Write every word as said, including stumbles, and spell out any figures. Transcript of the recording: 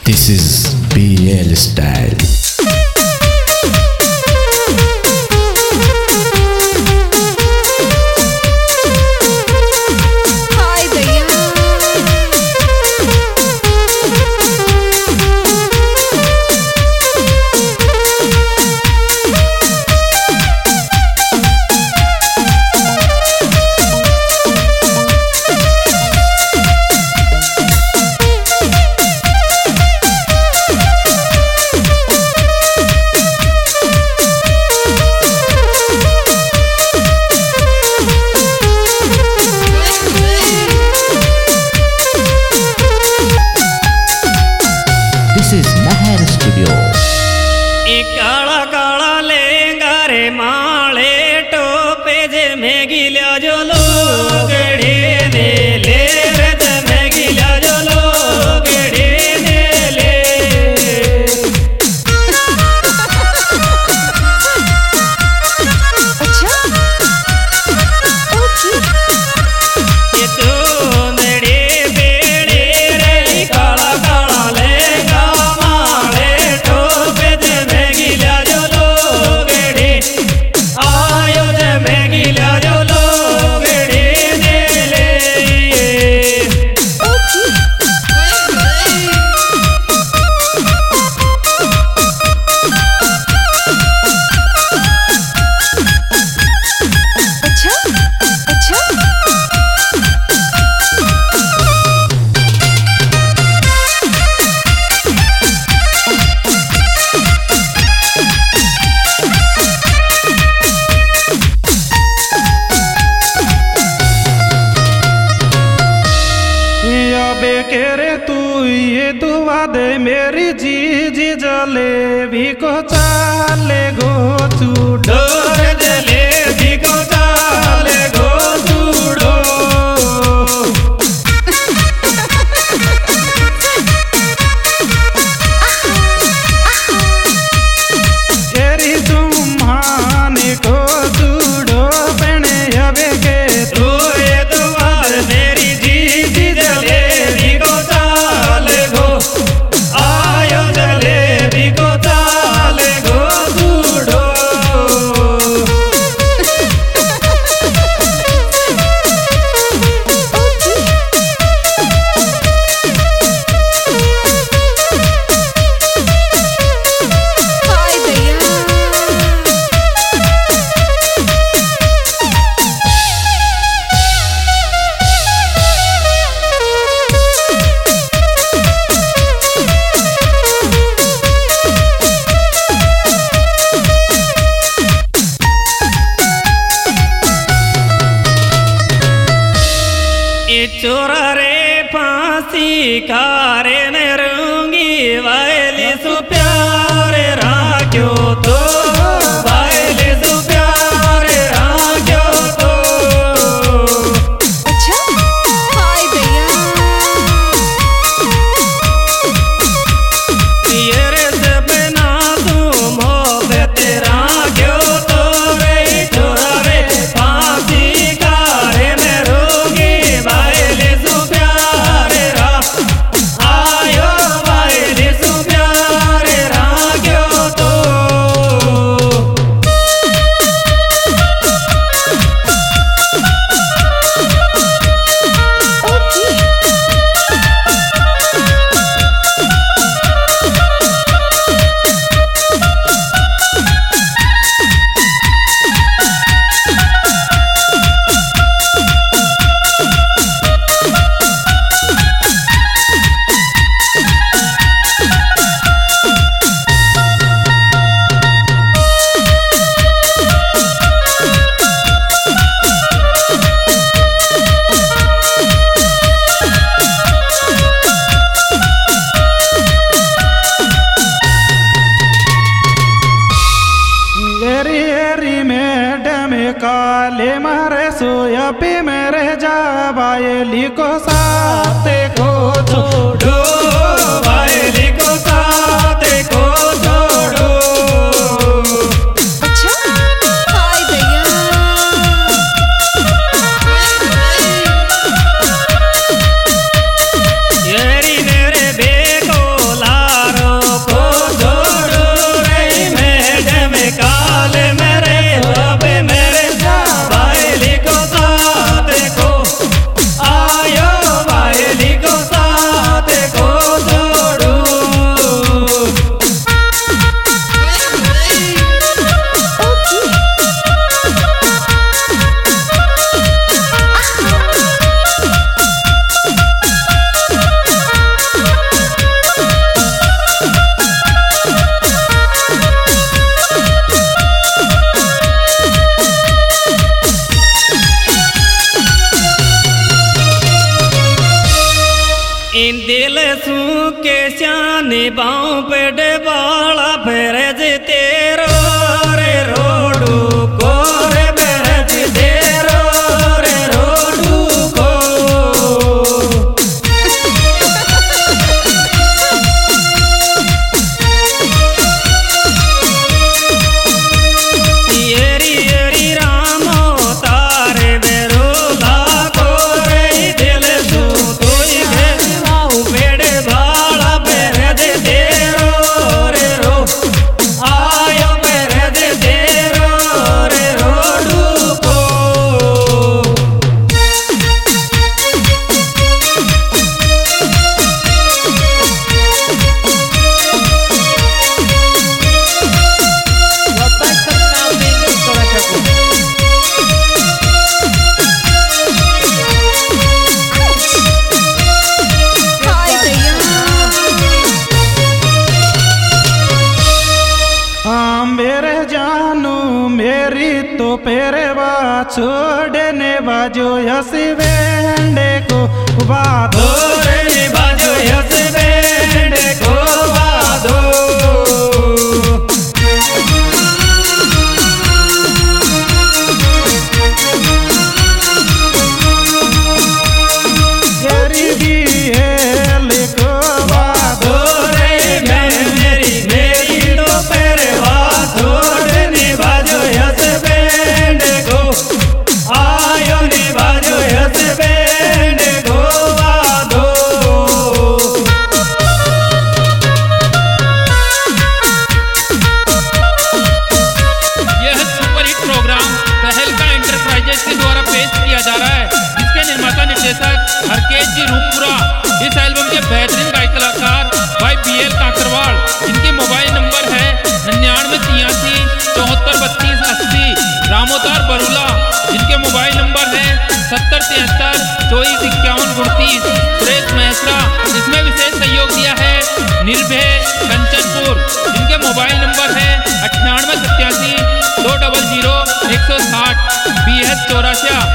This is B L style. This is Mahar Studio. एक काला काला लेंगा रे माले टोपे जे में गिला जो लोग ने ले रे जे में गिला जो लोग ने ले। अच्छा ओके ये तो मेरे बेड़े रे काला काला लेंगा माले टोपे जे में गिला जो लोग ने आयो जे में गिला जो लोग ने ले। ओके अच्छा अच्छा अबे के रे तू ये दुआ दे मेरी जी जी जलेबी को चाले गो चूडो डोर जले दिको चाले गो चूड़ो। तेरी तुम्हाने को चूडो पहने अबे के तू ये दुआर मेरी जी जी जले दिको चाले गो आयो जले दिको चाले गो चूड़ो। हाय भैया ये चोरा रे फांसी कारे ने रूंगी वायली सु प्यारे राख्यो तो वायली सु प्यारे राख्यो तो। अच्छा हाय भैया तेरे सपना तू मोहब्बत राख्यो तो रे चोरा रे फांसी कारे ने रूंगी वायली सु प्यारे रा आयो वायली सु प्यारे राख्यो तो। ओके एरी एरी मैडम काले मारे सोया पे मेरे जा बायली को साथे को छोड़ो वायली को साथ को छोड़ो। अच्छा हाय भैया येरी मेरे बेको ला निभाऊं पेट बाला फेरज तेरो रे रोडू को रे फेरज तेरो रे रोडू को येरी येरी रामो तारे बेरोला को रे दिल सू तोई निभाऊं पेट बाला फेरज तेरो रे रो आयो फेरज तेरो रे रोडू को हाय भैया हाँ मेरे जानू मेरी तो पेरे बा छोड़ने बाजो हसी बेंडे को बादो रे निभाजो यस बेंड को वादो गरीबी है लिखो बादो रे मेरी मेरी तो पेरे वादो रे निभाजो यस बेंड को आयो निभाजो यस बेंड को वादो यह सुपरहिट प्रोग्राम तहलका एंटरप्राइजेस के द्वारा पेश किया जा रहा है, जिसके निर्माता निर्देशक हरकेश जी रूपपुरा। इस एल्बम के बेहतरीन गायक कलाकार भाई बी एल काकरवाल, जिनके मोबाइल नंबर है निन्यानवे तिरासी चौहत्तर बत्तीस अस्सी। रामोतार बरूला, जिनके मोबाइल नंबर है सत्तर तिहत्तर चौबीस इक्यावन उनतीस। सुरेश महेश्वरा, जिसमें विशेष सहयोग दिया है निर्भय कंचनपुर, जिनके मोबाइल नंबर है अट्ठानवे सत्यासी दो डबल जीरो एक सौ साठ बी एस चौरासिया।